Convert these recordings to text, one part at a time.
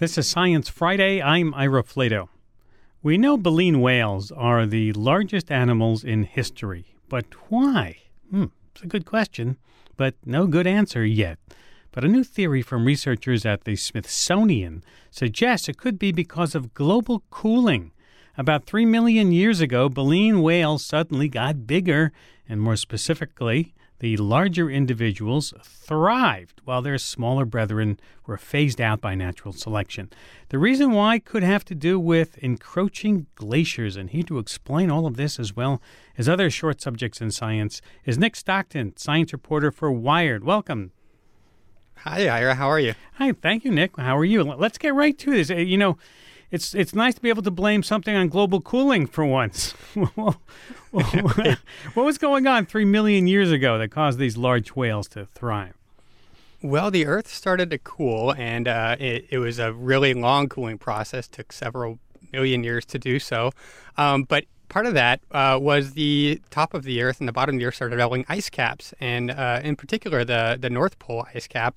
This is Science Friday. I'm Ira Flato. We know baleen whales are the largest animals in history, but why? It's a good question, but no good answer yet. But a new theory from researchers at the Smithsonian suggests it could be because of global cooling. About 3 million years ago, baleen whales suddenly got bigger, and more specifically, the larger individuals thrived while their smaller brethren were phased out by natural selection. The reason why could have to do with encroaching glaciers, and here to explain all of this as well as other short subjects in science is Nick Stockton, science reporter for Wired. Welcome. Hi, Ira. How are you? Hi, thank you, Nick. How are you? Let's get right to this. It's nice to be able to blame something on global cooling for once. What was going on 3 million years ago that caused these large whales to thrive? Well, the Earth started to cool, and it was a really long cooling process. Took several million years to do so. But part of that was the top of the Earth and the bottom of the Earth started developing ice caps, and in particular, the North Pole ice cap.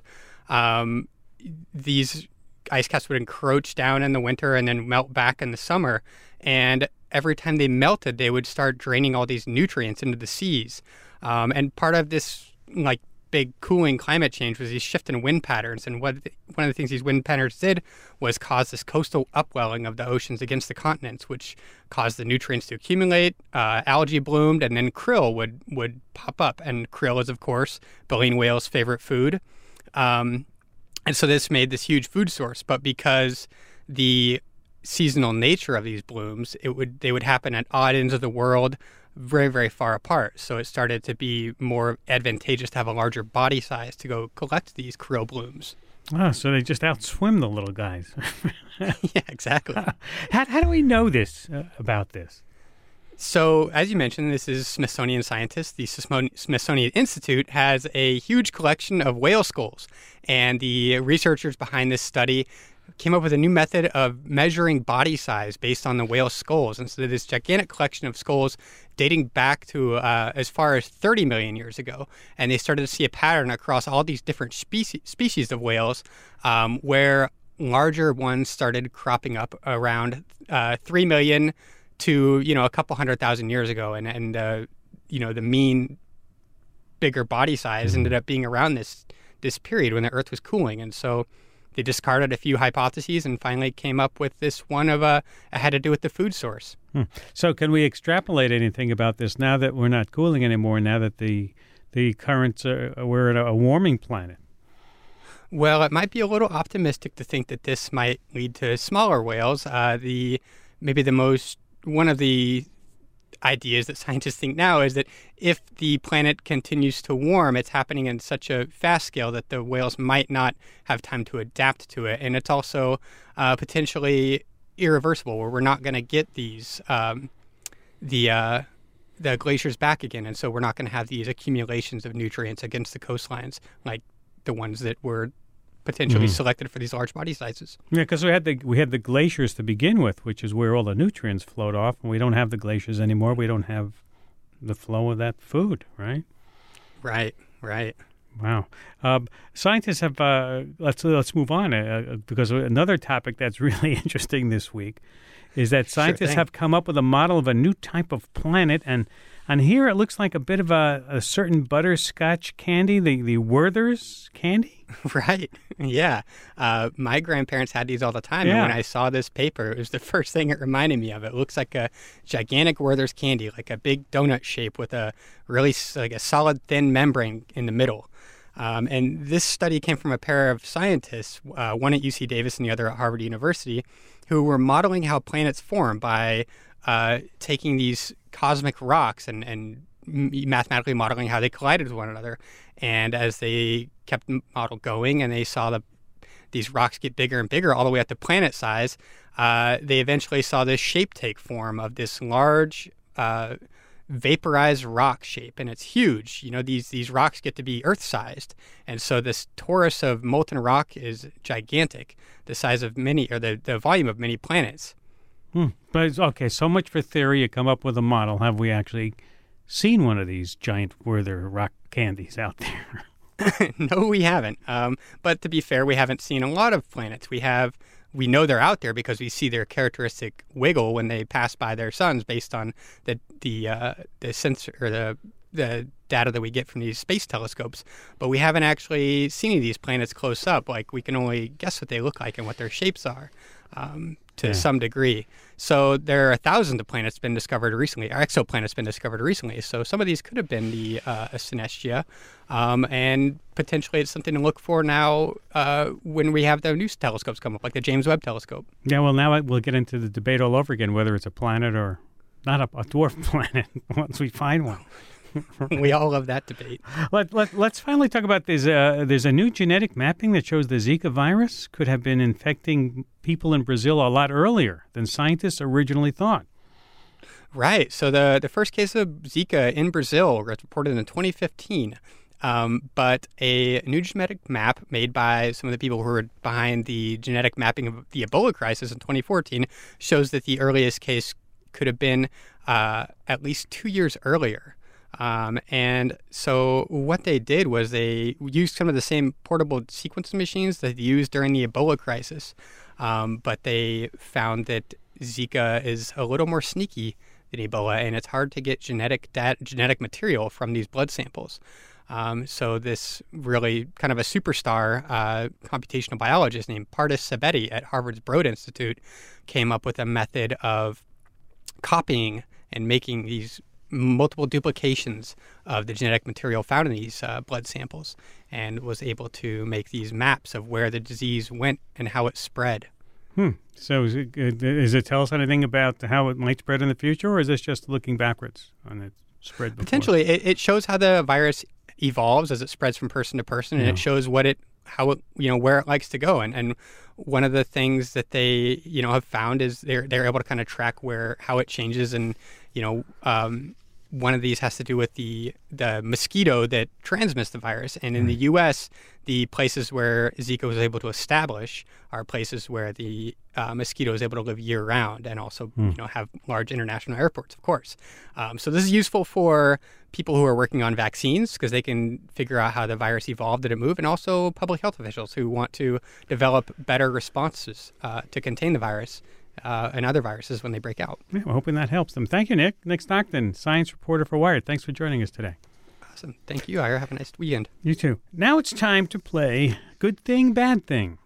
These ice caps would encroach down in the winter and then melt back in the summer. And every time they melted, they would start draining all these nutrients into the seas. And part of this big cooling climate change was these shift in wind patterns. And one of the things these wind patterns did was cause this coastal upwelling of the oceans against the continents, which caused the nutrients to accumulate. Algae bloomed, and then krill would pop up. And krill is, of course, baleen whales' favorite food. And so this made this huge food source. But because the seasonal nature of these blooms, they would happen at odd ends of the world, very, very far apart. So it started to be more advantageous to have a larger body size to go collect these krill blooms. Oh, so they just outswim the little guys. Yeah, exactly. How do we know this about this? So, as you mentioned, this is Smithsonian scientists. The Smithsonian Institute has a huge collection of whale skulls. And the researchers behind this study came up with a new method of measuring body size based on the whale skulls. And so this gigantic collection of skulls dating back to as far as 30 million years ago. And they started to see a pattern across all these different species of whales where larger ones started cropping up around 3 million to, a couple 100,000 years ago. And the mean bigger body size ended up being around this period when the Earth was cooling. And so they discarded a few hypotheses and finally came up with this one of it had to do with the food source. So can we extrapolate anything about this now that we're not cooling anymore, now that the currents we're at a warming planet? Well, it might be a little optimistic to think that this might lead to smaller whales. One of the ideas that scientists think now is that if the planet continues to warm, it's happening in such a fast scale that the whales might not have time to adapt to it. And it's also potentially irreversible, where we're not going to get these the glaciers back again. And so we're not going to have these accumulations of nutrients against the coastlines like the ones that were potentially selected for these large body sizes. Yeah, because we had the glaciers to begin with, which is where all the nutrients flowed off, and we don't have the glaciers anymore. We don't have the flow of that food, right? Right. Wow. Scientists have. Let's move on because another topic that's really interesting this week is that scientists have come up with a model of a new type of planet, and on here it looks like a bit of a certain butterscotch candy, the Werther's candy. Right. Yeah. My grandparents had these all the time. Yeah. And when I saw this paper, it was the first thing it reminded me of. It looks like a gigantic Werther's candy, like a big donut shape with a really a solid thin membrane in the middle. And this study came from a pair of scientists, one at UC Davis and the other at Harvard University, who were modeling how planets form by taking these cosmic rocks and mathematically modeling how they collided with one another. And as they kept the model going and they saw these rocks get bigger and bigger all the way up to planet size, they eventually saw this shape take form of this large vaporized rock shape. And it's huge. These rocks get to be Earth-sized. And so this torus of molten rock is gigantic, the size of the volume of many planets. But okay, so much for theory. You come up with a model. Have we actually seen one of these giant Werther rock candies out there? No, we haven't. But to be fair, we haven't seen a lot of planets. We have we know they're out there because we see their characteristic wiggle when they pass by their suns based on the sensor or the data that we get from these space telescopes. But we haven't actually seen any of these planets close up. Like, we can only guess what they look like and what their shapes are to some degree. So there are thousands of planets been discovered recently, or exoplanets been discovered recently. So some of these could have been the Synestia, and potentially it's something to look for now when we have the new telescopes come up, like the James Webb Telescope. Yeah, well, now we'll get into the debate all over again, whether it's a planet or not a dwarf planet once we find one. We all love that debate. Let's finally talk about this. There's a new genetic mapping that shows the Zika virus could have been infecting people in Brazil a lot earlier than scientists originally thought. Right. So the first case of Zika in Brazil was reported in 2015. But a new genetic map made by some of the people who were behind the genetic mapping of the Ebola crisis in 2014 shows that the earliest case could have been at least 2 years earlier. And so what they did was they used some of the same portable sequencing machines that they used during the Ebola crisis. But they found that Zika is a little more sneaky than Ebola, and it's hard to get genetic material from these blood samples. So this really kind of a superstar computational biologist named Pardis Sabeti at Harvard's Broad Institute came up with a method of copying and making these multiple duplications of the genetic material found in these blood samples, and was able to make these maps of where the disease went and how it spread. So does it tell us anything about how it might spread in the future, or is this just looking backwards on its spread before? Potentially, it shows how the virus evolves as it spreads from person to person, and it shows where it likes to go. And one of the things that they have found is they're able to kind of track how it changes, and one of these has to do with the mosquito that transmits the virus. And in the U.S., the places where Zika was able to establish are places where the mosquito is able to live year-round, and also have large international airports, of course. So this is useful for people who are working on vaccines, because they can figure out how the virus evolved, did it move, and also public health officials who want to develop better responses to contain the virus and other viruses when they break out. Yeah, we're hoping that helps them. Thank you, Nick. Nick Stockton, science reporter for Wired. Thanks for joining us today. Awesome. Thank you, Ira. Have a nice weekend. You too. Now it's time to play Good Thing, Bad Thing.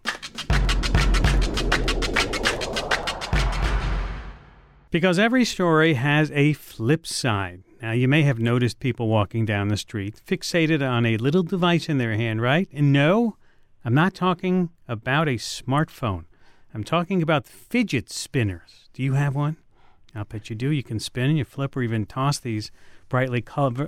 Because every story has a flip side. Now, you may have noticed people walking down the street fixated on a little device in their hand, right? And no, I'm not talking about a smartphone. I'm talking about fidget spinners. Do you have one? I'll bet you do. You can spin, you flip, or even toss these brightly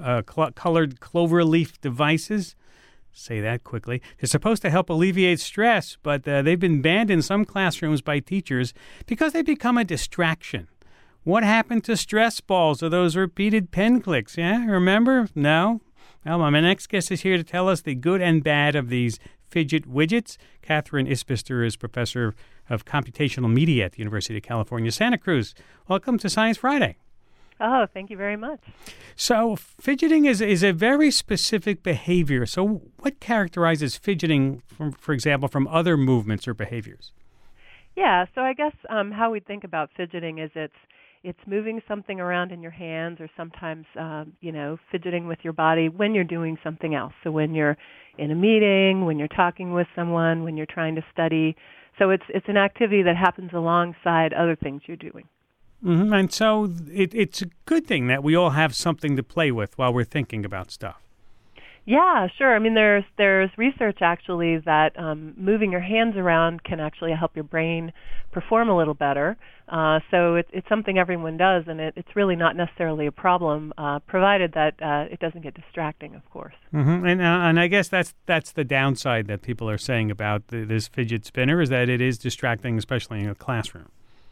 colored clover leaf devices. Say that quickly. They're supposed to help alleviate stress, but they've been banned in some classrooms by teachers because they become a distraction. What happened to stress balls or those repeated pen clicks? Yeah, remember? No? Well, my next guest is here to tell us the good and bad of these fidget widgets. Catherine Isbister is professor of computational media at the University of California, Santa Cruz. Welcome to Science Friday. Oh, thank you very much. So fidgeting is a very specific behavior. So what characterizes fidgeting, for example, from other movements or behaviors? Yeah, so I guess how we think about fidgeting is it's moving something around in your hands, or sometimes, fidgeting with your body when you're doing something else. So when you're in a meeting, when you're talking with someone, when you're trying to study. So it's an activity that happens alongside other things you're doing. Mm-hmm. And so it's a good thing that we all have something to play with while we're thinking about stuff. Yeah, sure. I mean, there's research actually that moving your hands around can actually help your brain perform a little better. So it's something everyone does, and it's really not necessarily a problem, provided that it doesn't get distracting, of course. Mm-hmm. And I guess that's the downside that people are saying about this fidget spinner, is that it is distracting, especially in a classroom.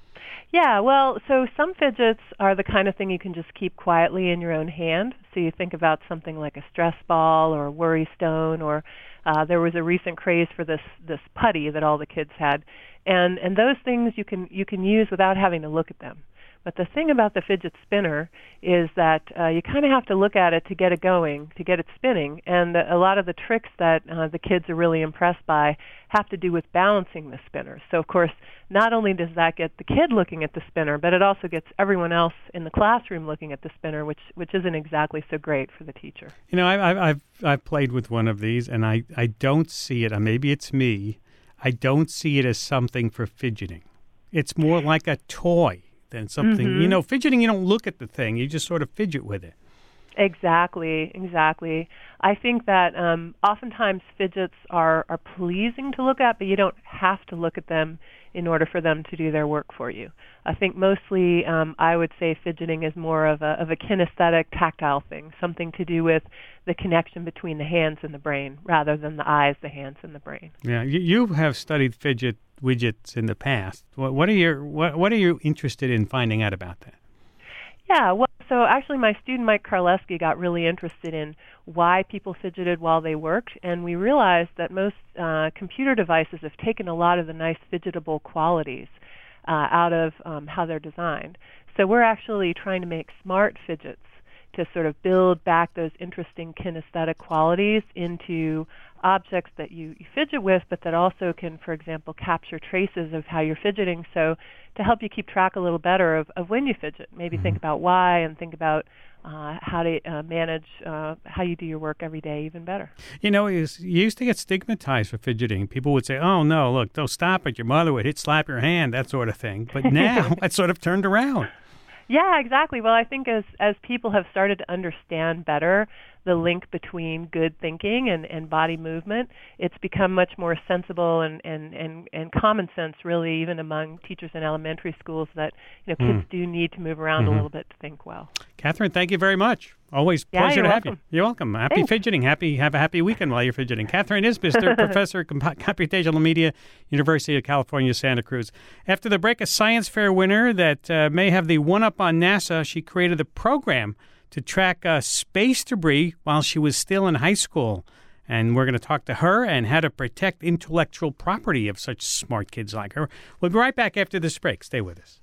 Yeah, well, so some fidgets are the kind of thing you can just keep quietly in your own hand. So you think about something like a stress ball or a worry stone, or there was a recent craze for this putty that all the kids had. And those things you can use without having to look at them. But the thing about the fidget spinner is that you kind of have to look at it to get it going, to get it spinning. And a lot of the tricks that the kids are really impressed by have to do with balancing the spinner. So, of course, not only does that get the kid looking at the spinner, but it also gets everyone else in the classroom looking at the spinner, which isn't exactly so great for the teacher. You know, I've played with one of these, and I don't see it, maybe it's me, I don't see it as something for fidgeting. It's more like a toy than something, Mm-hmm. you know, fidgeting, you don't look at the thing, you just sort of fidget with it. Exactly. I think that oftentimes fidgets are pleasing to look at, but you don't have to look at them in order for them to do their work for you. I think mostly I would say fidgeting is more of a kinesthetic, tactile thing, something to do with the connection between the hands and the brain rather than the eyes, the hands, and the brain. Yeah, you have studied fidget widgets in the past. What are you interested in finding out about that? Yeah, well, so actually my student Mike Karleski got really interested in why people fidgeted while they worked, and we realized that most computer devices have taken a lot of the nice fidgetable qualities out of how they're designed. So we're actually trying to make smart fidgets to sort of build back those interesting kinesthetic qualities into objects that you fidget with, but that also can, for example, capture traces of how you're fidgeting, so to help you keep track a little better of when you fidget. Maybe think about why and think about how to manage how you do your work every day even better. You know, you used to get stigmatized for fidgeting. People would say, oh, no, look, don't stop it. Your mother would slap your hand, that sort of thing. But now it's sort of turned around. Yeah, exactly. Well, I think as people have started to understand better the link between good thinking and body movement, it's become much more sensible and common sense, really, even among teachers in elementary schools, that kids do need to move around a little bit to think well. Catherine, thank you very much. Always pleasure to have you. You're welcome. Happy Thanks. Fidgeting. Have a happy weekend while you're fidgeting. Catherine Isbister, Professor of Computational Media, University of California, Santa Cruz. After the break, a science fair winner that may have the one-up on NASA. She created a program to track space debris while she was still in high school. And we're going to talk to her and how to protect intellectual property of such smart kids like her. We'll be right back after this break. Stay with us.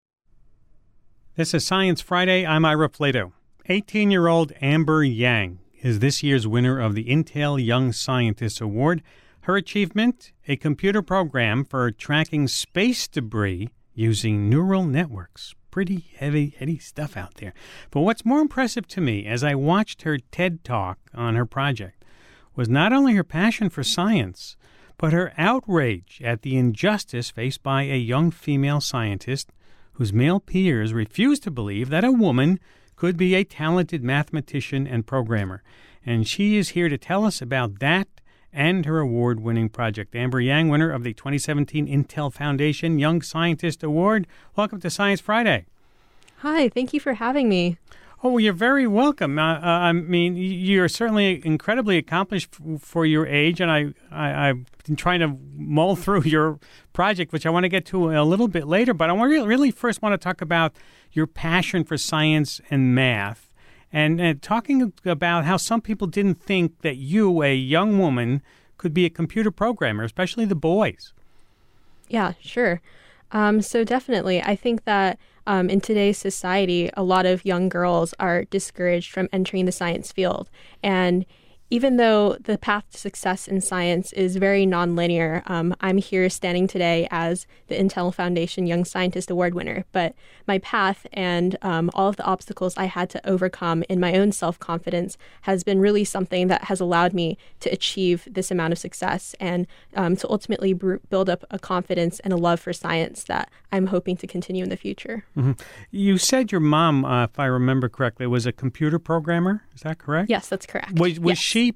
This is Science Friday. I'm Ira Flato. 18-year-old Amber Yang is this year's winner of the Intel Young Scientist Award. Her achievement, a computer program for tracking space debris using neural networks. Pretty heady stuff out there. But what's more impressive to me as I watched her TED Talk on her project was not only her passion for science, but her outrage at the injustice faced by a young female scientist whose male peers refused to believe that a woman could be a talented mathematician and programmer. And she is here to tell us about that and her award-winning project. Amber Yang, winner of the 2017 Intel Foundation Young Scientist Award. Welcome to Science Friday. Hi, thank you for having me. Oh, well, you're very welcome. I mean, you're certainly incredibly accomplished for your age, and I've been trying to mull through your project, which I want to get to a little bit later. But I really first want to talk about your passion for science and math, and talking about how some people didn't think that you, a young woman, could be a computer programmer, especially the boys. Yeah, sure. So definitely, I think that in today's society, a lot of young girls are discouraged from entering the science field. And even though the path to success in science is very nonlinear, I'm here standing today as the Intel Foundation Young Scientist Award winner. But my path and all of the obstacles I had to overcome in my own self-confidence has been really something that has allowed me to achieve this amount of success and to ultimately build up a confidence and a love for science that I'm hoping to continue in the future. Mm-hmm. You said your mom, if I remember correctly, was a computer programmer. Is that correct? Yes, that's correct. Was yes. she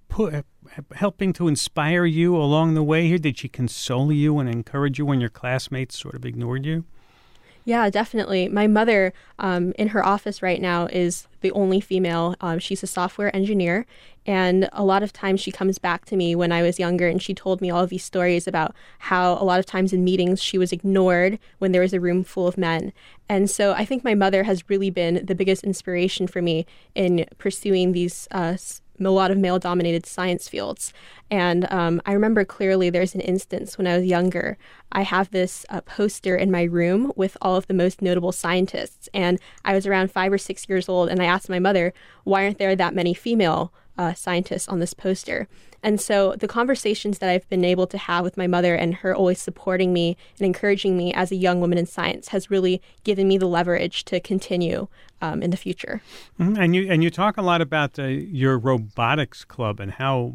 helping to inspire you along the way here? Did she console you and encourage you when your classmates sort of ignored you? Yeah, definitely. My mother in her office right now is the only female. She's a software engineer. And a lot of times she comes back to me when I was younger and she told me all of these stories about how a lot of times in meetings she was ignored when there was a room full of men. And so I think my mother has really been the biggest inspiration for me in pursuing these a lot of male-dominated science fields. And I remember clearly there's an instance when I was younger. I have this poster in my room with all of the most notable scientists. And I was around 5 or 6 years old, and I asked my mother, why aren't there that many female scientists on this poster? And so the conversations that I've been able to have with my mother and her always supporting me and encouraging me as a young woman in science has really given me the leverage to continue in the future. Mm-hmm. And you talk a lot about your robotics club and how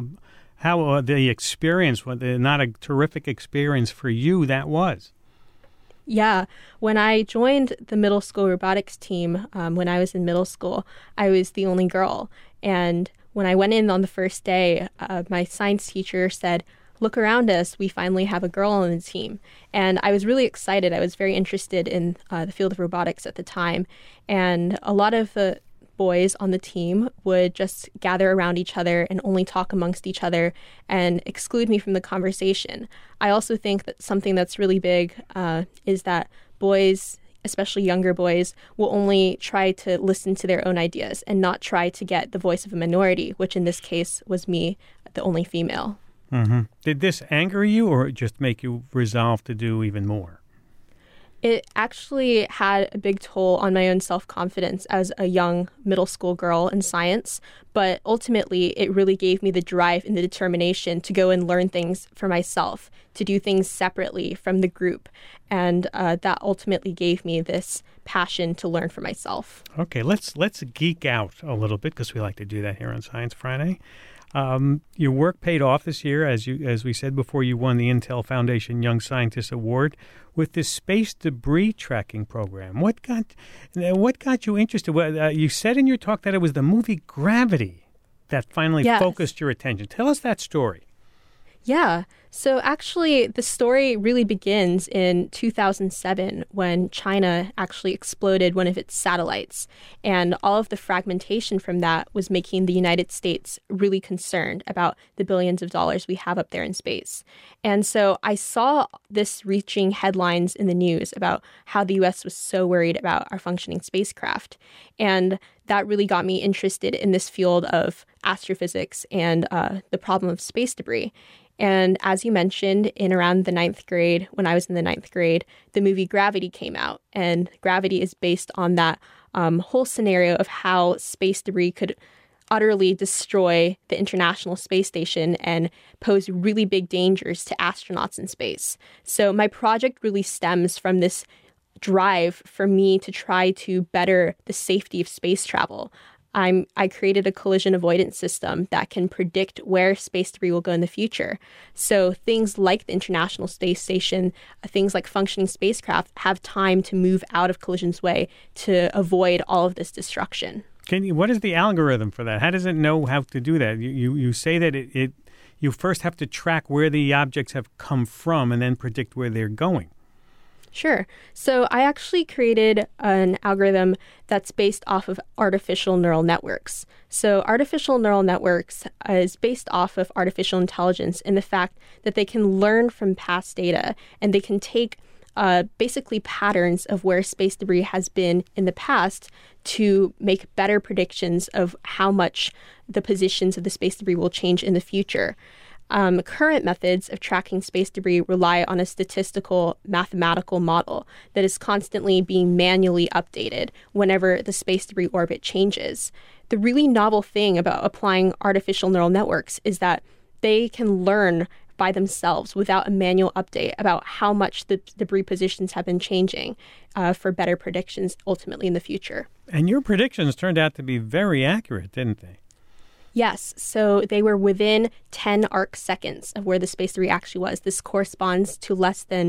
the experience, not a terrific experience for you, that was. Yeah. When I joined the middle school robotics team, when I was in middle school, I was the only girl. And when I went in on the first day, my science teacher said, look around us, we finally have a girl on the team. And I was really excited. I was very interested in the field of robotics at the time. And a lot of the boys on the team would just gather around each other and only talk amongst each other and exclude me from the conversation. I also think that something that's really big is that boys, especially younger boys, will only try to listen to their own ideas and not try to get the voice of a minority, which in this case was me, the only female. Mm-hmm. Did this anger you or just make you resolve to do even more? It actually had a big toll on my own self-confidence as a young middle school girl in science, but ultimately it really gave me the drive and the determination to go and learn things for myself, to do things separately from the group, and that ultimately gave me this passion to learn for myself. Okay, let's geek out a little bit because we like to do that here on Science Friday. Your work paid off this year, as we said before. You won the Intel Foundation Young Scientist Award with this space debris tracking program. What got you interested? You said in your talk that it was the movie Gravity that finally focused your attention. Tell us that story. Yeah. So actually, the story really begins in 2007 when China actually exploded one of its satellites. And all of the fragmentation from that was making the United States really concerned about the billions of dollars we have up there in space. And so I saw this reaching headlines in the news about how the U.S. was so worried about our functioning spacecraft. And that really got me interested in this field of astrophysics and the problem of space debris. And as you mentioned, in around the 9th grade, when I was in the 9th grade, the movie Gravity came out. And Gravity is based on that whole scenario of how space debris could utterly destroy the International Space Station and pose really big dangers to astronauts in space. So my project really stems from this drive for me to try to better the safety of space travel. I created a collision avoidance system that can predict where space debris will go in the future. So things like the International Space Station, things like functioning spacecraft have time to move out of collision's way to avoid all of this destruction. What is the algorithm for that? How does it know how to do that? You say that you first have to track where the objects have come from and then predict where they're going. Sure. So I actually created an algorithm that's based off of artificial neural networks. So artificial neural networks is based off of artificial intelligence in the fact that they can learn from past data and they can take basically patterns of where space debris has been in the past to make better predictions of how much the positions of the space debris will change in the future. Current methods of tracking space debris rely on a statistical mathematical model that is constantly being manually updated whenever the space debris orbit changes. The really novel thing about applying artificial neural networks is that they can learn by themselves without a manual update about how much the debris positions have been changing for better predictions ultimately in the future. And your predictions turned out to be very accurate, didn't they? Yes, so they were within 10 arc seconds of where the space debris actually was. This corresponds to less than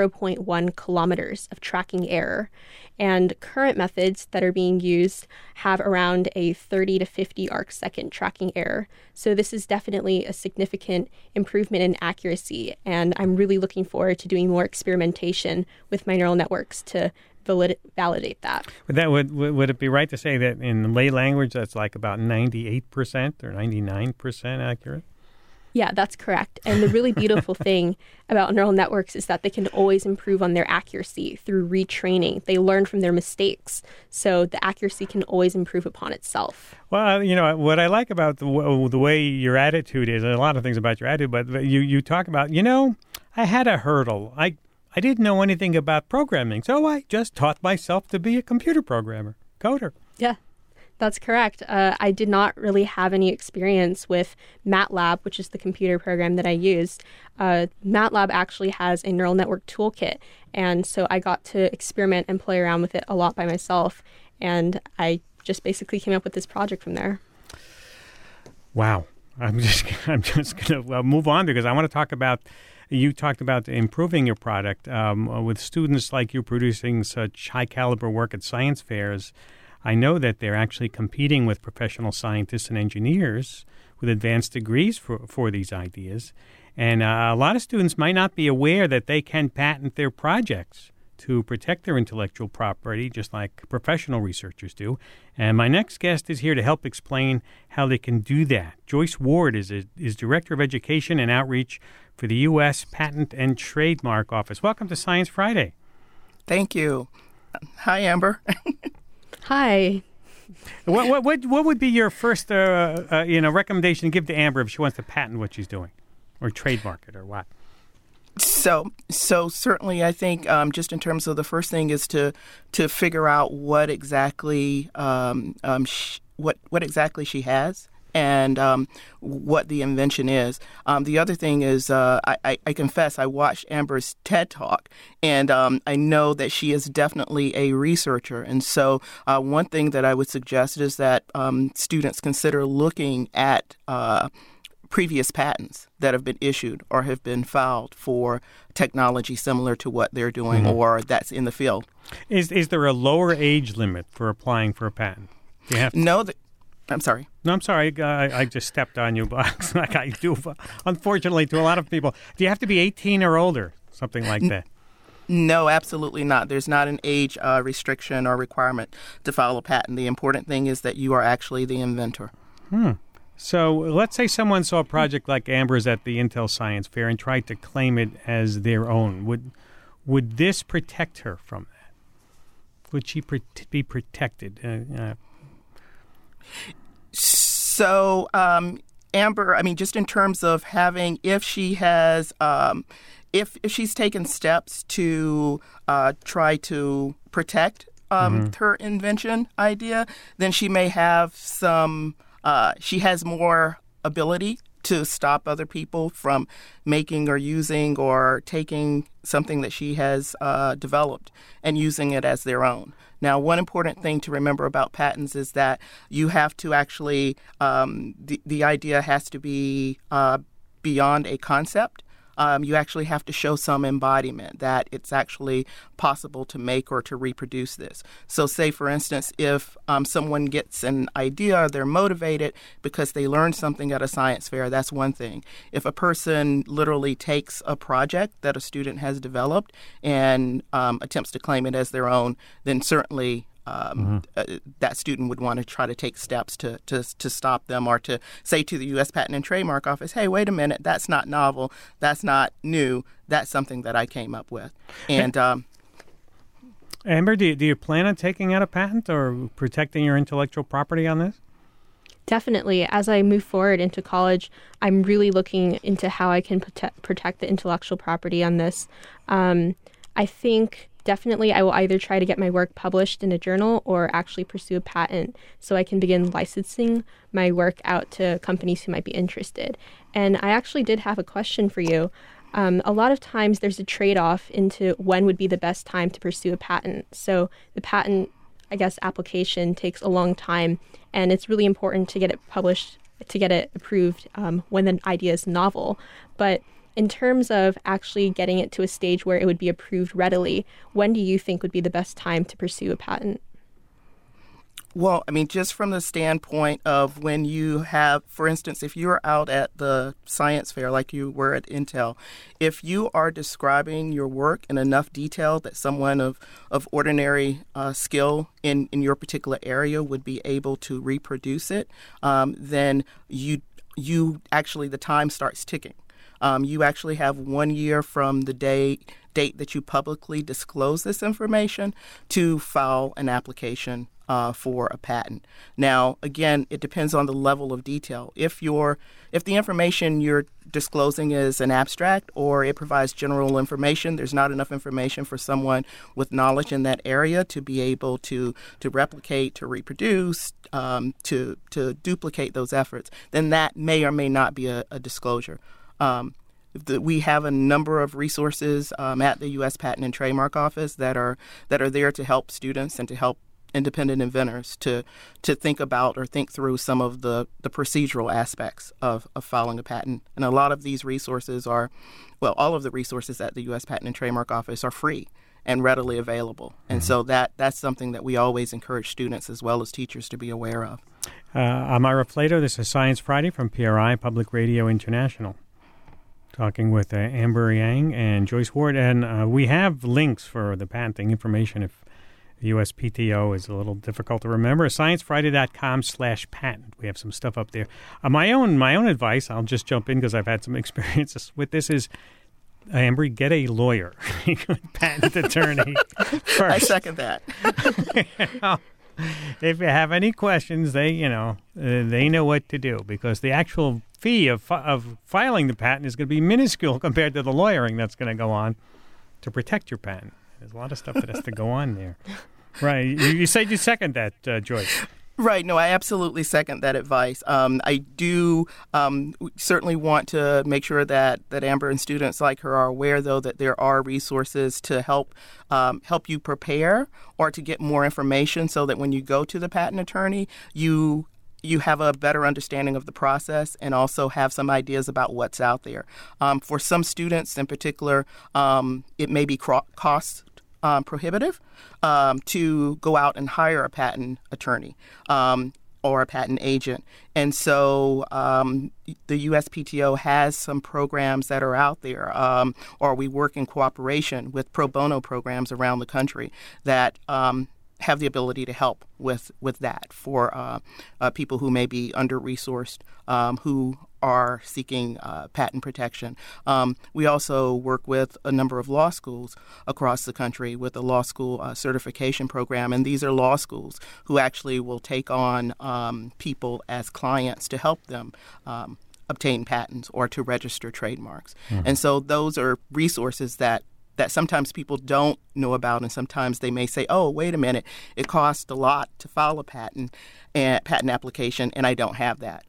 0.1 kilometers of tracking error. And current methods that are being used have around a 30 to 50 arc second tracking error. So this is definitely a significant improvement in accuracy. And I'm really looking forward to doing more experimentation with my neural networks to validate that. Would it be right to say that in lay language that's like about 98% or 99% accurate? Yeah, that's correct. And the really beautiful thing about neural networks is that they can always improve on their accuracy through retraining. They learn from their mistakes, so the accuracy can always improve upon itself. Well, what I like about the way your attitude is, a lot of things about your attitude, but you talk about, I had a hurdle. I didn't know anything about programming, so I just taught myself to be a computer programmer, coder. Yeah. That's correct. I did not really have any experience with MATLAB, which is the computer program that I used. MATLAB actually has a neural network toolkit, and so I got to experiment and play around with it a lot by myself, and I just basically came up with this project from there. Wow. I'm just going to move on because I want to talk about, you talked about improving your product with students like you producing such high caliber work at science fairs. I know that they're actually competing with professional scientists and engineers with advanced degrees for these ideas. And a lot of students might not be aware that they can patent their projects to protect their intellectual property, just like professional researchers do. And my next guest is here to help explain how they can do that. Joyce Ward is Director of Education and Outreach for the U.S. Patent and Trademark Office. Welcome to Science Friday. Thank you. Hi, Amber. Hi. What would be your first recommendation to give to Amber if she wants to patent what she's doing, or trademark it, or what? So certainly, I think just in terms of the first thing is to figure out what exactly what exactly she has. And what the invention is. The other thing is, I confess, I watched Amber's TED Talk, and I know that she is definitely a researcher. And so one thing that I would suggest is that students consider looking at previous patents that have been issued or have been filed for technology similar to what they're doing or that's in the field. Is there a lower age limit for applying for a patent? Do you have to? No. I'm sorry. No, I'm sorry. I just stepped on you, like I do, unfortunately, to a lot of people. Do you have to be 18 or older, something like that? No, absolutely not. There's not an age restriction or requirement to file a patent. The important thing is that you are actually the inventor. So let's say someone saw a project like Amber's at the Intel Science Fair and tried to claim it as their own. Would this protect her from that? Would she be protected? So, Amber, I mean, just in terms of having, if she has, if she's taken steps to try to protect her invention idea, then she may have some, she has more ability to stop other people from making or using or taking something that she has developed and using it as their own. Now, one important thing to remember about patents is that you have to actually, the idea has to be beyond a concept. You actually have to show some embodiment that it's actually possible to make or to reproduce this. So say, for instance, if someone gets an idea, they're motivated because they learned something at a science fair, that's one thing. If a person literally takes a project that a student has developed and attempts to claim it as their own, then certainly that student would want to try to take steps to stop them or to say to the U.S. Patent and Trademark Office, hey, wait a minute, that's not novel, that's not new, that's something that I came up with. And Amber, do you plan on taking out a patent or protecting your intellectual property on this? Definitely. As I move forward into college, I'm really looking into how I can protect the intellectual property on this. I think definitely I will either try to get my work published in a journal or actually pursue a patent so I can begin licensing my work out to companies who might be interested. And I actually did have a question for you. A lot of times there's a trade-off into when would be the best time to pursue a patent. So the patent, I guess, application takes a long time, and it's really important to get it published, to get it approved when the idea is novel. But in terms of actually getting it to a stage where it would be approved readily, when do you think would be the best time to pursue a patent? Well, I mean, just from the standpoint of when you have, for instance, if you're out at the science fair like you were at Intel, if you are describing your work in enough detail that someone of ordinary skill in your particular area would be able to reproduce it, then the time starts ticking. You actually have 1 year from the date that you publicly disclose this information to file an application for a patent. Now, again, it depends on the level of detail. If the information you're disclosing is an abstract or it provides general information, there's not enough information for someone with knowledge in that area to be able to replicate, to reproduce, to duplicate those efforts, then that may or may not be a disclosure. We have a number of resources at the U.S. Patent and Trademark Office that are there to help students and to help independent inventors to think about or think through some of the procedural aspects of filing a patent. And a lot of these resources all of the resources at the U.S. Patent and Trademark Office are free and readily available. And so that's something that we always encourage students as well as teachers to be aware of. I'm Ira Flato. This is Science Friday from PRI, Public Radio International. Talking with Amber Yang and Joyce Ward. And we have links for the patenting information if the USPTO is a little difficult to remember. sciencefriday.com/patent. We have some stuff up there. My own advice, I'll just jump in because I've had some experiences with this, is Amber, get a lawyer, patent attorney first. I second that. If you have any questions, they know what to do, because the actual fee of filing the patent is going to be minuscule compared to the lawyering that's going to go on to protect your patent. There's a lot of stuff that has to go on there. Right. You said you second that, Joyce. Right. No, I absolutely second that advice. I do certainly want to make sure that Amber and students like her are aware, though, that there are resources to help you prepare or to get more information so that when you go to the patent attorney, you have a better understanding of the process and also have some ideas about what's out there. For some students in particular, it may be cost prohibitive to go out and hire a patent attorney or a patent agent. And so the USPTO has some programs that are out there, or we work in cooperation with pro bono programs around the country that have the ability to help with that for people who may be under-resourced, who are seeking patent protection. We also work with a number of law schools across the country with a law school certification program, and these are law schools who actually will take on people as clients to help them obtain patents or to register trademarks. Mm-hmm. And so those are resources that sometimes people don't know about, and sometimes they may say, oh, wait a minute, it costs a lot to file a patent application, and I don't have that.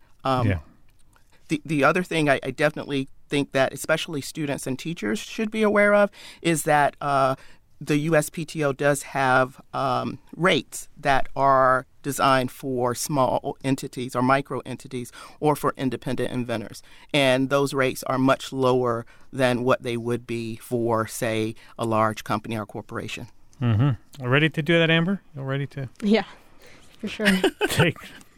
The other thing I definitely think that especially students and teachers should be aware of is that the USPTO does have rates that are designed for small entities or micro entities or for independent inventors. And those rates are much lower than what they would be for, say, a large company or corporation. Mm-hmm. Ready to do that, Amber? You ready to? Yeah, for sure. Take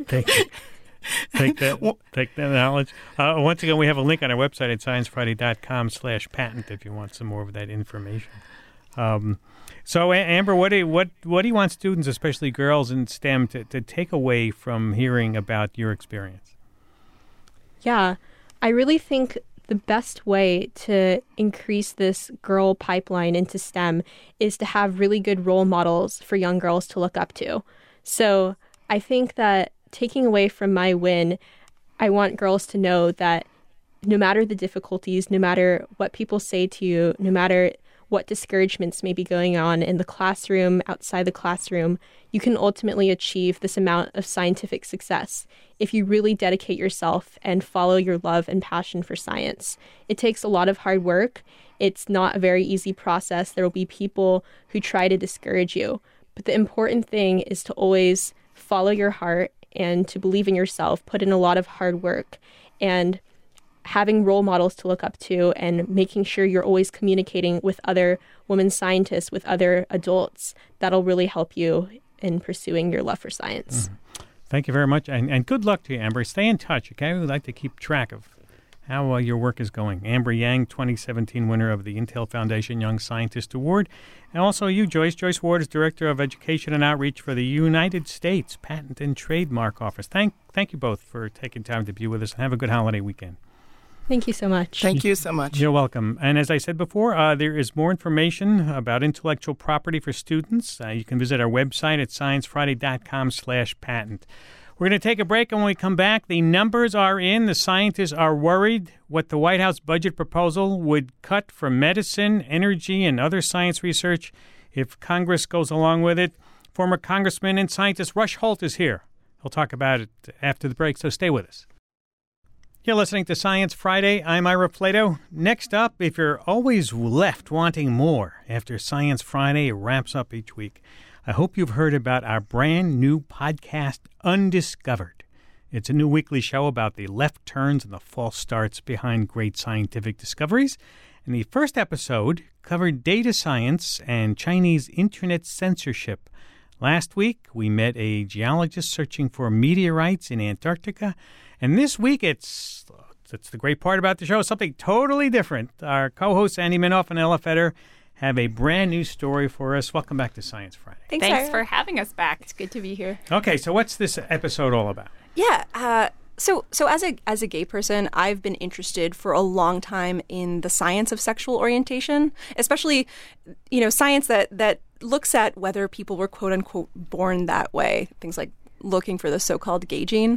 that knowledge. Once again, we have a link on our website at sciencefriday.com/patent if you want some more of that information. So, Amber, what do you want students, especially girls in STEM, to take away from hearing about your experience? Yeah, I really think the best way to increase this girl pipeline into STEM is to have really good role models for young girls to look up to. So I think that taking away from my win, I want girls to know that no matter the difficulties, no matter what people say to you, no matter what discouragements may be going on in the classroom, outside the classroom, you can ultimately achieve this amount of scientific success if you really dedicate yourself and follow your love and passion for science. It takes a lot of hard work. It's not a very easy process. There will be people who try to discourage you. But the important thing is to always follow your heart and to believe in yourself, put in a lot of hard work, and having role models to look up to and making sure you're always communicating with other women scientists, with other adults. That'll really help you in pursuing your love for science. Mm-hmm. Thank you very much, and good luck to you, Amber. Stay in touch, okay? We'd like to keep track of how your work is going. Amber Yang, 2017 winner of the Intel Foundation Young Scientist Award. And also you, Joyce. Joyce Ward is Director of Education and Outreach for the United States Patent and Trademark Office. Thank you both for taking time to be with us, and have a good holiday weekend. Thank you so much. Thank you so much. You're welcome. And as I said before, there is more information about intellectual property for students. You can visit our website at sciencefriday.com/patent. We're going to take a break, and when we come back, the numbers are in. The scientists are worried what the White House budget proposal would cut from medicine, energy, and other science research if Congress goes along with it. Former Congressman and scientist Rush Holt is here. He'll talk about it after the break, so stay with us. You're listening to Science Friday. I'm Ira Flato. Next up, if you're always left wanting more after Science Friday wraps up each week, I hope you've heard about our brand new podcast, Undiscovered. It's a new weekly show about the left turns and the false starts behind great scientific discoveries. And the first episode covered data science and Chinese internet censorship. Last week, we met a geologist searching for meteorites in Antarctica. And this week, it's the great part about the show, something totally different. Our co-hosts, Andy Minoff and Ella Feder, have a brand new story for us. Welcome back to Science Friday. Thanks for having us back. It's good to be here. Okay, so what's this episode all about? Yeah. So as a gay person, I've been interested for a long time in the science of sexual orientation, especially, science that looks at whether people were quote unquote born that way. Things like looking for the so-called gay gene.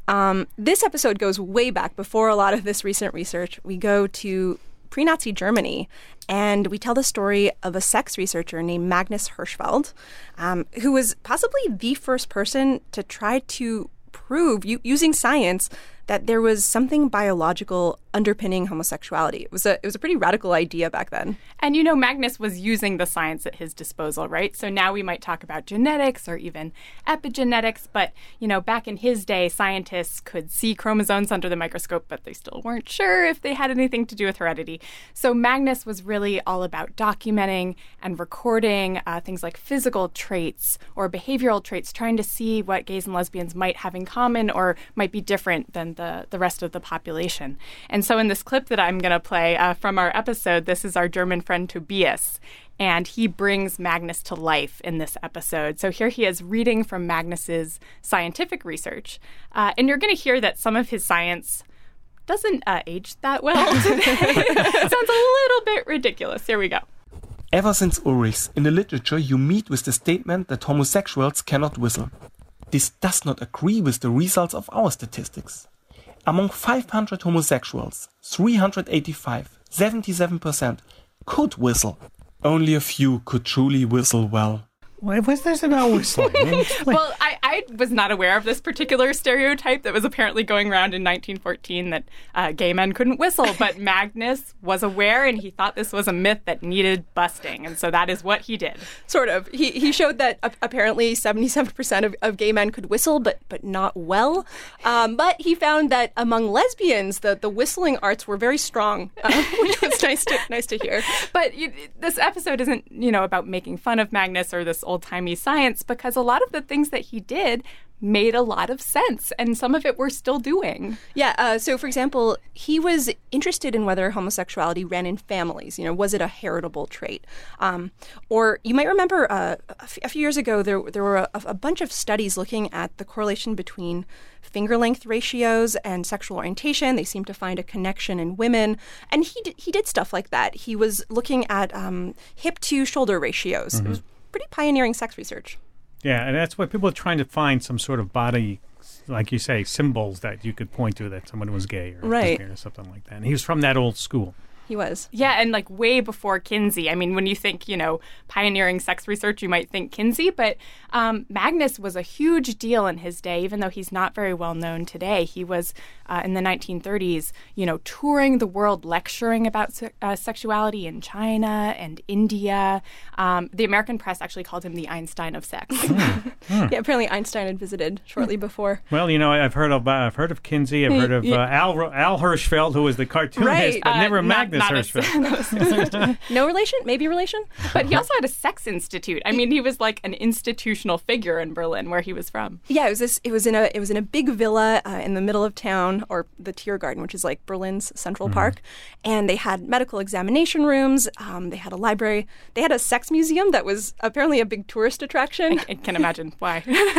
This episode goes way back before a lot of this recent research. We go to pre-Nazi Germany, and we tell the story of a sex researcher named Magnus Hirschfeld, who was possibly the first person to try to prove, using science, that there was something biological underpinning homosexuality. It was a pretty radical idea back then. And Magnus was using the science at his disposal, right? So now we might talk about genetics or even epigenetics, but back in his day, scientists could see chromosomes under the microscope, but they still weren't sure if they had anything to do with heredity. So Magnus was really all about documenting and recording things like physical traits or behavioral traits, trying to see what gays and lesbians might have in common or might be different than the rest of the population. And so in this clip that I'm going to play from our episode, this is our German friend Tobias, and he brings Magnus to life in this episode. So here he is reading from Magnus's scientific research, and you're going to hear that some of his science doesn't age that well today. It sounds a little bit ridiculous. Here we go. Ever since Ulrichs, in the literature you meet with the statement that homosexuals cannot whistle. This does not agree with the results of our statistics. Among 500 homosexuals, 385, 77%, could whistle. Only a few could truly whistle well. What's this about whistling? Well, I was not aware of this particular stereotype that was apparently going around in 1914 that gay men couldn't whistle, but Magnus was aware, and he thought this was a myth that needed busting, and so that is what he did. Sort of. He showed that apparently 77% of gay men could whistle, but not well. But he found that among lesbians, the whistling arts were very strong, which was nice to hear. But this episode isn't, about making fun of Magnus or this old-timey science, because a lot of the things that he did made a lot of sense, and some of it we're still doing. Yeah, so for example, he was interested in whether homosexuality ran in families. Was it a heritable trait? Or you might remember a few years ago, there were a bunch of studies looking at the correlation between finger length ratios and sexual orientation. They seemed to find a connection in women, and he did stuff like that. He was looking at hip to shoulder ratios. Mm-hmm. It was pretty pioneering sex research. Yeah, and that's what people are trying to find, some sort of body, like you say, symbols that you could point to that someone was gay or lesbian or something like that. And he was from that old school. He was. Yeah, and way before Kinsey. I mean, when you think, pioneering sex research, you might think Kinsey, but Magnus was a huge deal in his day, even though he's not very well known today. He was, in the 1930s, touring the world, lecturing about sexuality in China and India. The American press actually called him the Einstein of sex. Yeah, apparently Einstein had visited shortly before. Well, I've heard of Kinsey. I've heard of Al Hirschfeld, who was the cartoonist, but never Magnus Hirschfeld. No relation? Maybe relation? But he also had a sex institute. I mean, he was like an institutional figure in Berlin, where he was from. Yeah, it was in a big villa in the middle of town. downtown, or the Tiergarten, which is like Berlin's Central Park. And they had medical examination rooms. They had a library. They had a sex museum that was apparently a big tourist attraction. I can imagine why.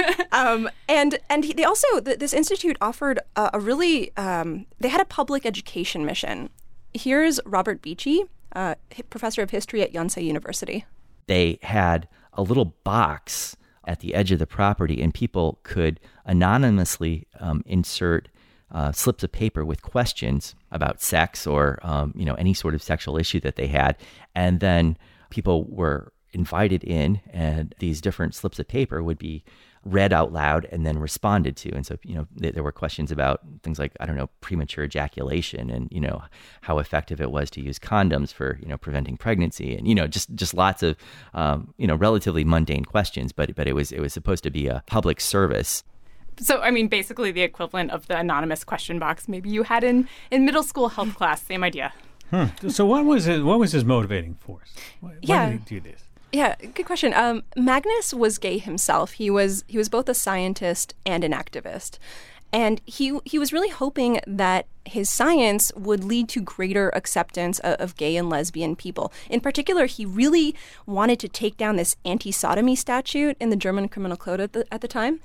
They also, this institute offered a really, they had a public education mission. Here's Robert Beachy, professor of history at Yonsei University. They had a little box at the edge of the property, and people could anonymously insert slips of paper with questions about sex or any sort of sexual issue that they had, and then people were invited in, and these different slips of paper would be read out loud and then responded to. And so, there were questions about things like, premature ejaculation and, how effective it was to use condoms for, preventing pregnancy and, just lots of, relatively mundane questions, but it was supposed to be a public service. So, basically the equivalent of the anonymous question box maybe you had in middle school health class, same idea. So what was his motivating force? Why did he do this? Yeah, good question. Magnus was gay himself. He was both a scientist and an activist. And he was really hoping that his science would lead to greater acceptance of gay and lesbian people. In particular, he really wanted to take down this anti-sodomy statute in the German criminal code at the time.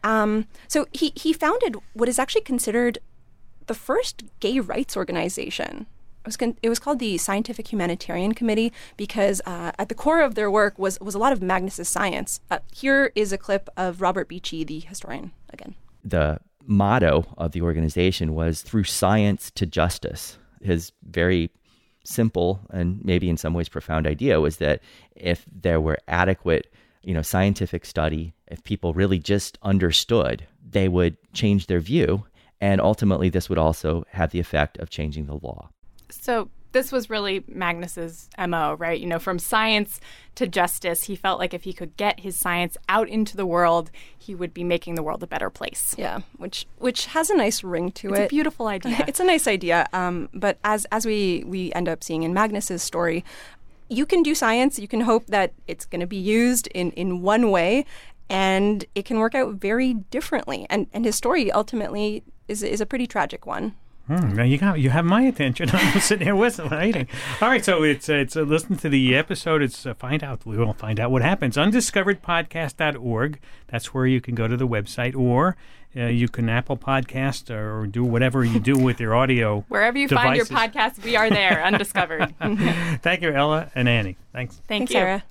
So he founded what is actually considered the first gay rights organization. It was called the Scientific Humanitarian Committee because at the core of their work was a lot of Magnus's science. Here is a clip of Robert Beachy, the historian, again. The motto of the organization was "Through Science to Justice." His very simple and maybe in some ways profound idea was that if there were adequate, scientific study, if people really just understood, they would change their view, and ultimately this would also have the effect of changing the law. So this was really Magnus's MO, right? From science to justice, he felt like if he could get his science out into the world, he would be making the world a better place. Yeah, which has a nice ring to it. It's a beautiful idea. It's a nice idea. But as we end up seeing in Magnus's story, you can do science. You can hope that it's going to be used in one way, and it can work out very differently. And his story ultimately is a pretty tragic one. Now you have my attention. I'm sitting here waiting. All right, so it's listen to the episode. It's we will find out what happens. Undiscoveredpodcast.org. That's where you can go to the website, or you can Apple Podcast or do whatever you do with your audio. Wherever you devices. find your podcast, we are there. Undiscovered. Thank you, Ella and Annie. Thanks. Thanks, you, Sarah.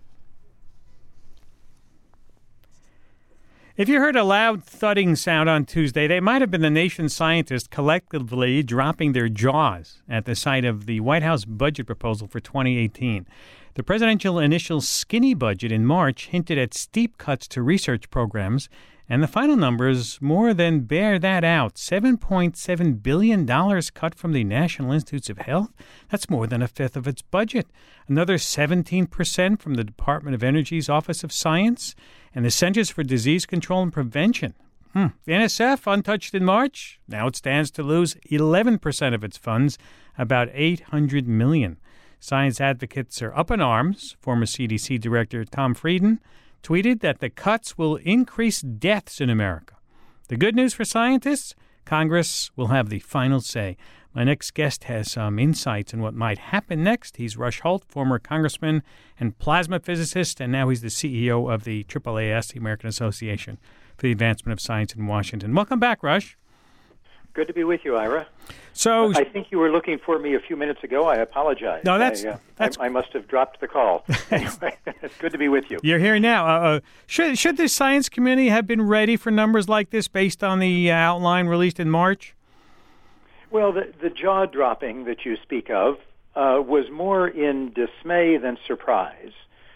If you heard a loud thudding sound on Tuesday, they might have been the nation's scientists collectively dropping their jaws at the sight of the White House budget proposal for 2018. The presidential initial skinny budget in March hinted at steep cuts to research programs, and the final numbers more than bear that out. $7.7 billion cut from the National Institutes of Health. That's more than a fifth of its budget. Another 17% from the Department of Energy's Office of Science and the Centers for Disease Control and Prevention. The NSF, untouched in March, now it stands to lose 11% of its funds, about $800 million. Science advocates are up in arms. Former CDC Director Tom Frieden tweeted that the cuts will increase deaths in America. The good news for scientists? Congress will have the final say. My next guest has some insights on what might happen next. He's Rush Holt, former congressman and plasma physicist, and now he's the CEO of the AAAS, the American Association for the Advancement of Science in Washington. Welcome back, Rush. Good to be with you, Ira. So I think you were looking for me a few minutes ago. I apologize. No, I must have dropped the call. Anyway, it's good to be with you. You're here now. Should the science community have been ready for numbers like this based on the outline released in March? Well, the jaw-dropping that you speak of was more in dismay than surprise.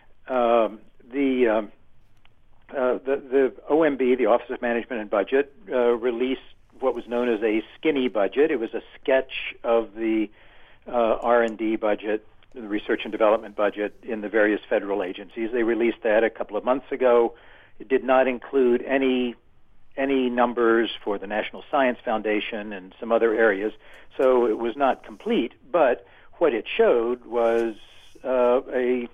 The OMB, the Office of Management and Budget, released what was known as a skinny budget. It was a sketch of the R&D budget, the research and development budget in the various federal agencies. They released that a couple of months ago. It did not include any numbers for the National Science Foundation and some other areas, so it was not complete. But what it showed was a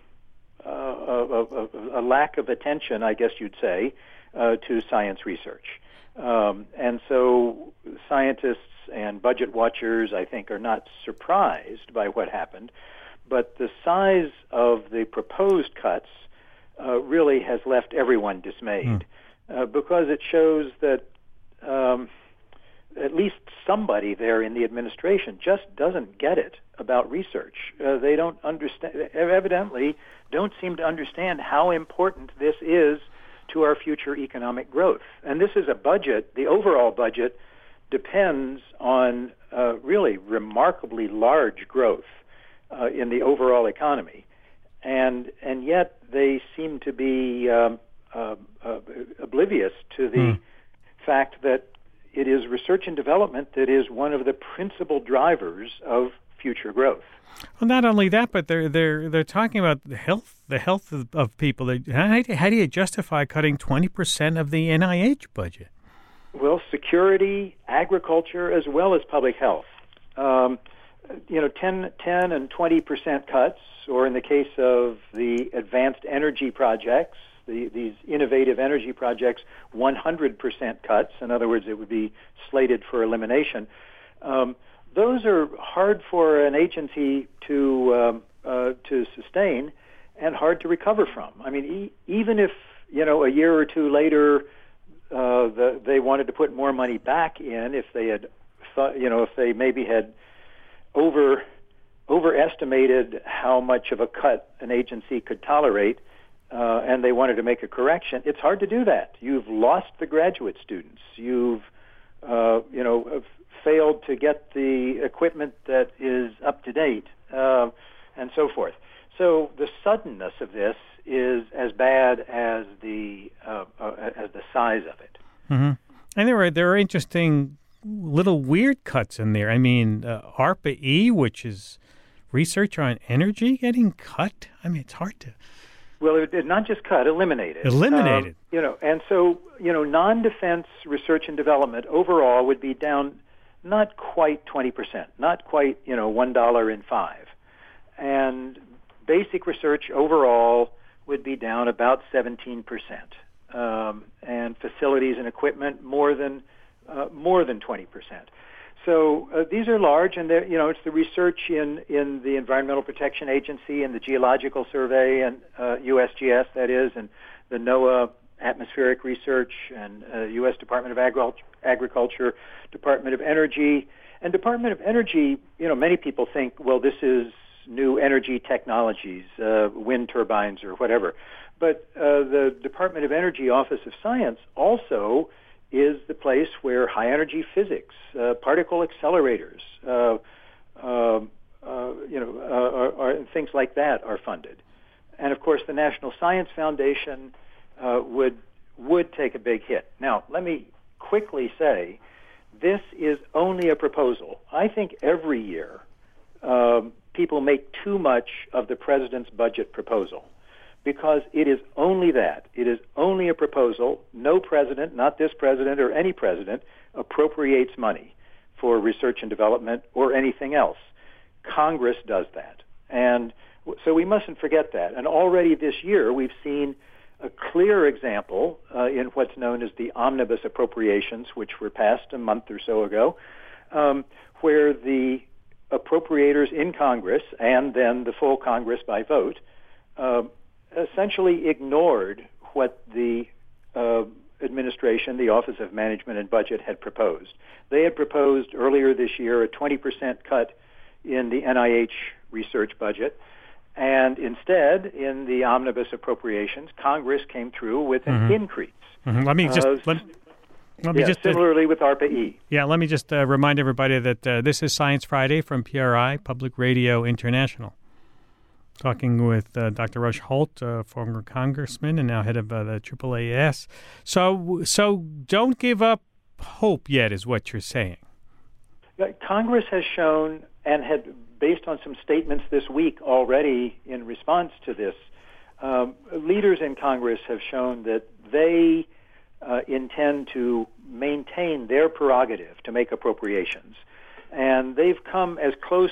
lack of attention, I guess you'd say, to science research. And so scientists and budget watchers, I think, are not surprised by what happened. But the size of the proposed cuts really has left everyone dismayed because it shows that at least somebody there in the administration just doesn't get it about research. They don't understand, evidently don't seem to understand how important this is to our future economic growth. And this is a budget, the overall budget depends on really remarkably large growth in the overall economy. And yet they seem to be oblivious to the fact that it is research and development that is one of the principal drivers of future growth. Well, not only that, but they're talking about the health of people. How do you justify cutting 20% of the NIH budget? Well, security, agriculture, as well as public health. 10 and 20% cuts, or in the case of the advanced energy projects, these innovative energy projects, 100% cuts. In other words, it would be slated for elimination. Those are hard for an agency to sustain and hard to recover from. I mean, even if a year or two later they wanted to put more money back in, if they had thought, if they maybe had overestimated how much of a cut an agency could tolerate, and they wanted to make a correction, it's hard to do that. You've lost the graduate students. You've failed to get the equipment that is up to date, and so forth. So the suddenness of this is as bad as the size of it. Mm-hmm. And there are interesting little weird cuts in there. I mean, ARPA-E, which is research on energy, getting cut. I mean, it's hard to. Well, it did not just cut, eliminated. Eliminated. And so, non-defense research and development overall would be down not quite 20%, not quite, $1.05. And basic research overall would be down about 17%. And facilities and equipment more than 20%. So these are large, and it's the research in the Environmental Protection Agency and the Geological Survey and USGS, that is, and the NOAA atmospheric research and U.S. Department of Agriculture, Department of Energy. And Department of Energy, many people think, well, this is new energy technologies, wind turbines or whatever. But the Department of Energy Office of Science also is the place where high-energy physics, particle accelerators, things like that are funded. And, of course, the National Science Foundation would take a big hit. Now, let me quickly say, this is only a proposal. I think every year people make too much of the president's budget proposal, because it is only that. It is only a proposal. No president, not this president or any president, appropriates money for research and development or anything else. Congress does that. And so we mustn't forget that. And already this year we've seen a clear example in what's known as the omnibus appropriations, which were passed a month or so ago, where the appropriators in Congress and then the full Congress by vote essentially ignored what the administration, the Office of Management and Budget, had proposed. They had proposed earlier this year a 20% cut in the NIH research budget, and instead, in the omnibus appropriations, Congress came through with an increase. Mm-hmm. Let me just similarly with ARPA-E. Yeah, let me just remind everybody that this is Science Friday from PRI, Public Radio International. Talking with Dr. Rush Holt, former congressman and now head of the AAAS. So don't give up hope yet, is what you're saying. Congress has shown, and had based on some statements this week already in response to this, leaders in Congress have shown that they intend to maintain their prerogative to make appropriations, and they've come close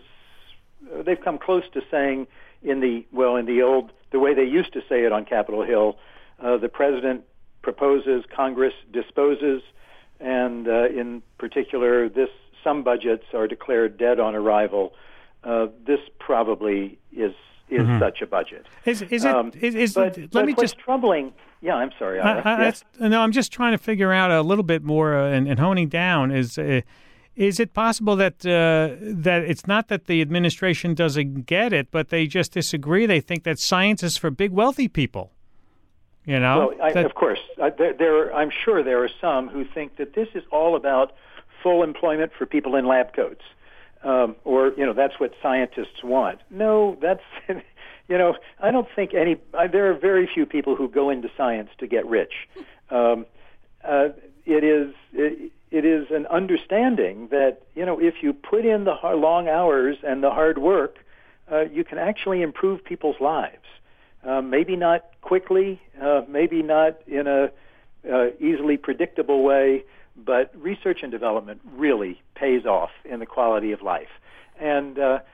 to saying the way they used to say it on Capitol Hill, the president proposes, Congress disposes. and in particular, some budgets are declared dead on arrival. This probably is such a budget. What's troubling? Yeah, I'm sorry. Yes? No, I'm just trying to figure out a little bit more and honing down. Is it possible that that it's not that the administration doesn't get it, but they just disagree? They think that science is for big, wealthy people. You know, of course, I'm sure there are some who think that this is all about full employment for people in lab coats, or that's what scientists want. No, that's I don't think there are very few people who go into science to get rich. It is an understanding that if you put in the long hours and the hard work, you can actually improve people's lives. Maybe not quickly, maybe not in a easily predictable way, but research and development really pays off in the quality of life. And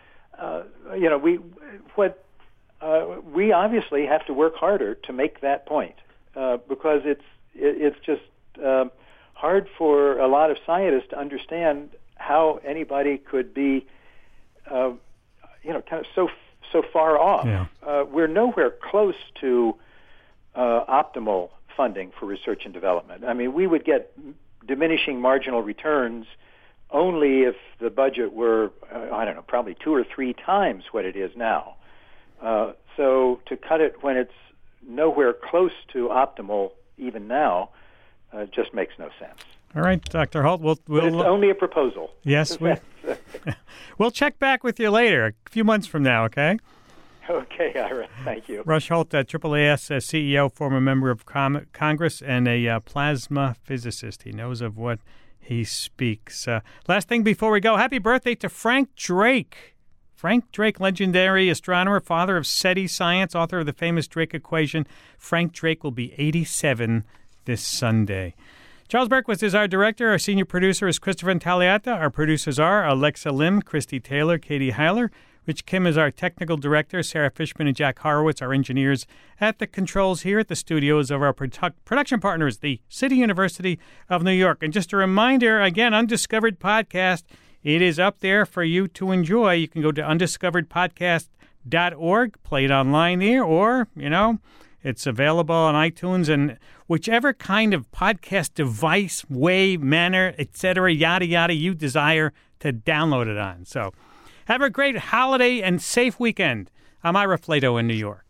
we obviously have to work harder to make that point because it's just hard for a lot of scientists to understand how anybody could be kind of so far off. Yeah. We're nowhere close to optimal funding for research and development. I mean, we would get diminishing marginal returns only if the budget were, probably 2 or 3 times what it is now. So to cut it when it's nowhere close to optimal even now just makes no sense. All right, Dr. Holt, we'll it's only a proposal. Yes, we'll check back with you later, a few months from now, okay? Okay, Ira, thank you. Rush Holt, AAAS CEO, former member of Congress, and a plasma physicist. He knows of what he speaks. Last thing before we go, happy birthday to Frank Drake. Frank Drake, legendary astronomer, father of SETI science, author of the famous Drake equation. Frank Drake will be 87 this Sunday. Charles Berquist is our director. Our senior producer is Christopher Intagliata. Our producers are Alexa Lim, Christy Taylor, Katie Heiler. Rich Kim is our technical director. Sarah Fishman and Jack Horowitz, our engineers at the controls here at the studios of our production partners, the City University of New York. And just a reminder, again, Undiscovered Podcast, it is up there for you to enjoy. You can go to undiscoveredpodcast.org, play it online there, or, it's available on iTunes and whichever kind of podcast device, way, manner, etc., yada, yada, you desire to download it on. So have a great holiday and safe weekend. I'm Ira Flato in New York.